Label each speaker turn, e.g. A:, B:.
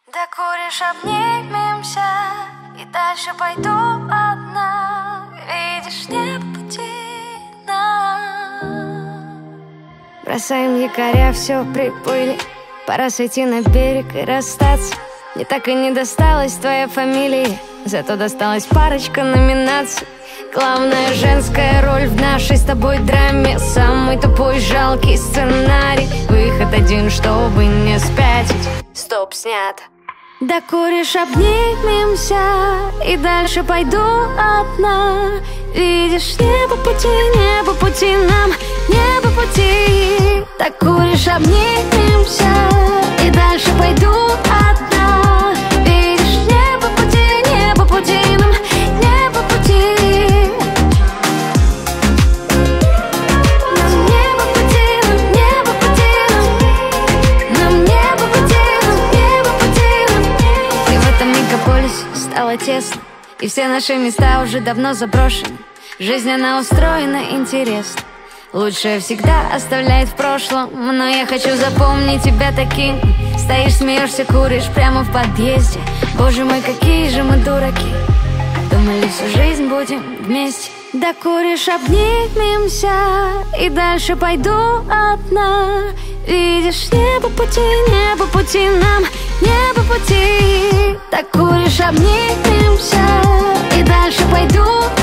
A: Докуришь, обнимемся, и дальше пойду одна. Видишь, нет пути нам.
B: Бросаем якоря, все приплыли. Пора сойти на берег и расстаться. Мне так и не досталась твоя фамилия, зато досталась парочка номинаций. Главная женская роль в нашей с тобой драме. Самый тупой, жалкий сценарий. Выход один, чтобы не спятить. Стоп, снято.
A: Докуришь, обнимемся, и дальше пойду одна. Видишь, не по пути нам, не по пути. Докуришь, обнимемся, и дальше пойду одна. Видишь, не по пути нам, не по пути. Нам не по пути, нам не по пути, нам не по пути, нам не по пути.
B: И в этом мегаполисе стало тесно, и все наши места уже давно заброшены. Жизнь, она устроена интересно. Лучшее всегда оставляет в прошлом, но я хочу запомнить тебя таким. Стоишь, смеешься, куришь прямо в подъезде. Боже мой, какие же мы дураки. Думали, всю жизнь будем вместе.
A: Докуришь, обнимемся, и дальше пойду одна. Видишь, не по пути нам, не по пути. Докуришь, обнимемся, и дальше пойду